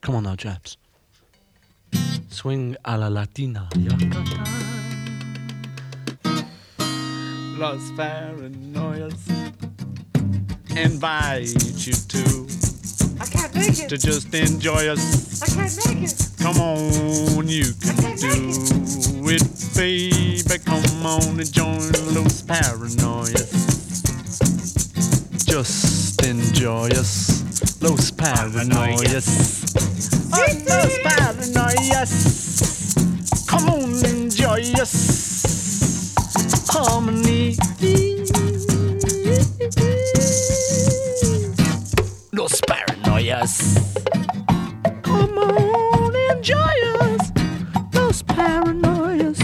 Come on now, chaps. Swing a la latina. Yakata. Los Paranoias invite you to. I can't make it. To just enjoy us. I can't make it. Come on, you can do it, baby. Come on and join Los Paranoias. Just enjoy us, Los Paranoias. Oh, Los Paranoias. Come on, enjoy us. Harmony. Los Paranoias. Come on, enjoy us, Los Paranoias.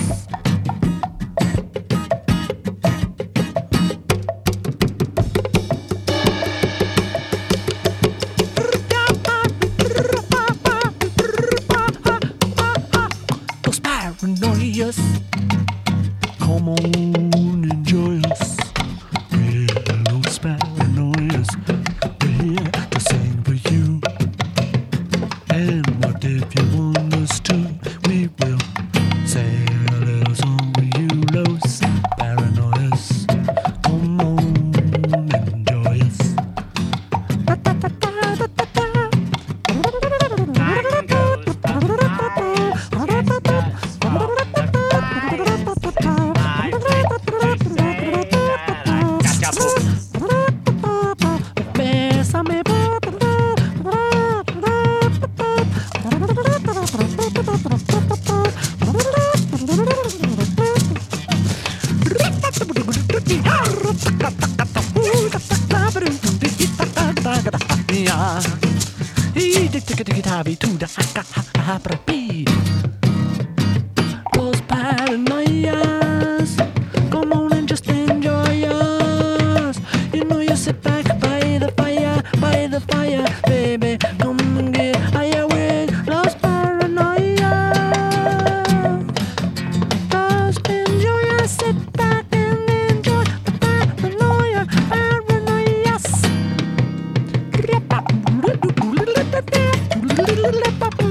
Los Paranoias. Come on, enjoy us. We're Los Paranoias. We're here to sing for you. And what if you want us to? We will sing a little song for you, Los Paranoias. Come on, enjoy us. Bésame. Los Paranoias, come on and just enjoy us. You know you sit back by the fire, baby. Come and get higher with Los Paranoias. Just enjoy us, sit back and enjoy the Paranoia, Paranoias.